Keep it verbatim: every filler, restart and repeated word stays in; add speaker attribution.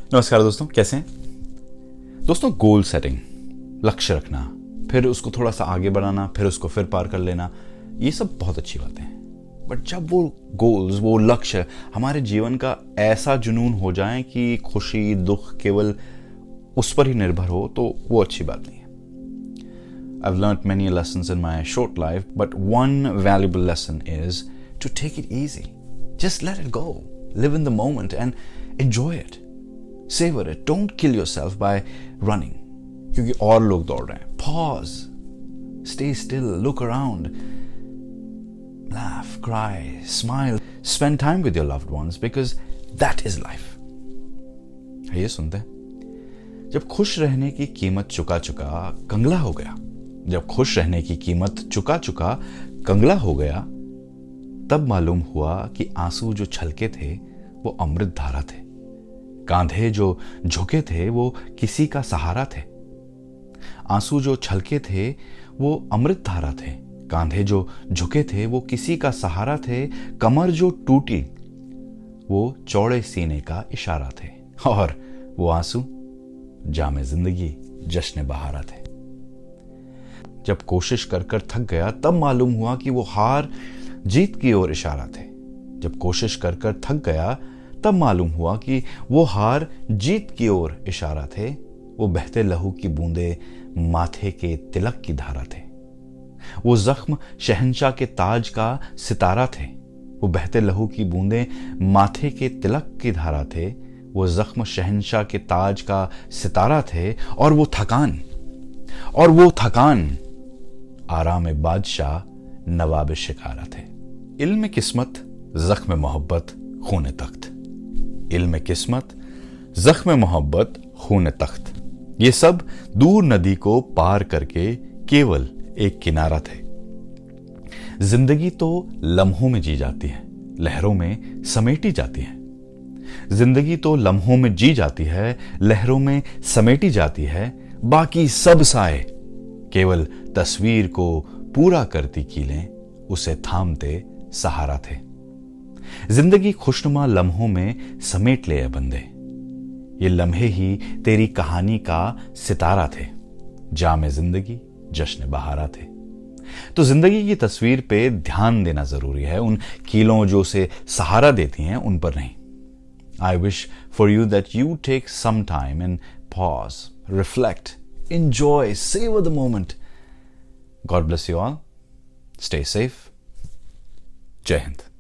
Speaker 1: नमस्कार दोस्तों, कैसे हैं दोस्तों। गोल सेटिंग, लक्ष्य रखना, फिर उसको थोड़ा सा आगे बढ़ाना, फिर उसको फिर पार कर लेना, ये सब बहुत अच्छी बातें हैं। बट जब वो गोल्स, वो लक्ष्य हमारे जीवन का ऐसा जुनून हो जाए कि खुशी दुख केवल उस पर ही निर्भर हो, तो वो अच्छी बात नहीं है। I've learned many lessons in my short life, but one valuable lesson is to take it easy. Just let it go. Live in the moment and enjoy it. Savor it. Don't kill yourself by running. क्योंकि और लोग दौड़ रहे हैं. Pause. Stay still. Look around. Laugh, cry, smile. Spend time with your loved ones because that is life. ये सुनते हैं? जब खुश रहने की कीमत चुका चुका कंगला हो गया, जब खुश रहने की कीमत चुका चुका कंगला हो गया, तब मालूम हुआ कि आंसू जो छलके थे वो अमृत धारा थे, कांधे जो झुके थे वो किसी का सहारा थे। आंसू जो छलके थे वो अमृत धारा थे, कांधे जो झुके थे वो किसी का सहारा थे, कमर जो टूटी वो चौड़े सीने का इशारा थे, और वो आंसू जामे जिंदगी जश्न बहारा थे। जब कोशिश कर कर थक गया, तब मालूम हुआ कि वो हार जीत की ओर इशारा थे। जब कोशिश कर कर थक गया, तब मालूम हुआ कि वो हार जीत की ओर इशारा थे। वो बहते लहू की बूंदे माथे के तिलक की धारा थे। वो जख्म शहंशाह के ताज का सितारा थे। वो बहते लहू की बूंदे माथे के तिलक की धारा थे। वो जख्म शहंशाह के ताज का सितारा थे, और वो थकान और वो थकान आराम बादशाह नवाब शिकारा थे। इल्म किस्मत, जख्म मोहब्बत, खून तख्त। इल्म किस्मत, जख्म मोहब्बत, खून तख्त, ये सब दूर नदी को पार करके केवल एक किनारा थे। जिंदगी तो लम्हों में जी जाती है, लहरों में समेटी जाती है। जिंदगी तो लम्हों में जी जाती है, लहरों में समेटी जाती है। बाकी सब साए केवल तस्वीर को पूरा करती कीलें उसे थामते सहारा थे। जिंदगी खुशनुमा लम्हों में समेट ले बंदे, ये लम्हे ही तेरी कहानी का सितारा थे। जामे जिंदगी जश्न बहारा थे। तो जिंदगी की तस्वीर पे ध्यान देना जरूरी है, उन कीलों जो उसे सहारा देती हैं उन पर नहीं। I wish for you that you take some time and pause, reflect, enjoy, savor the moment. God bless you all. Stay safe. Jai Hind.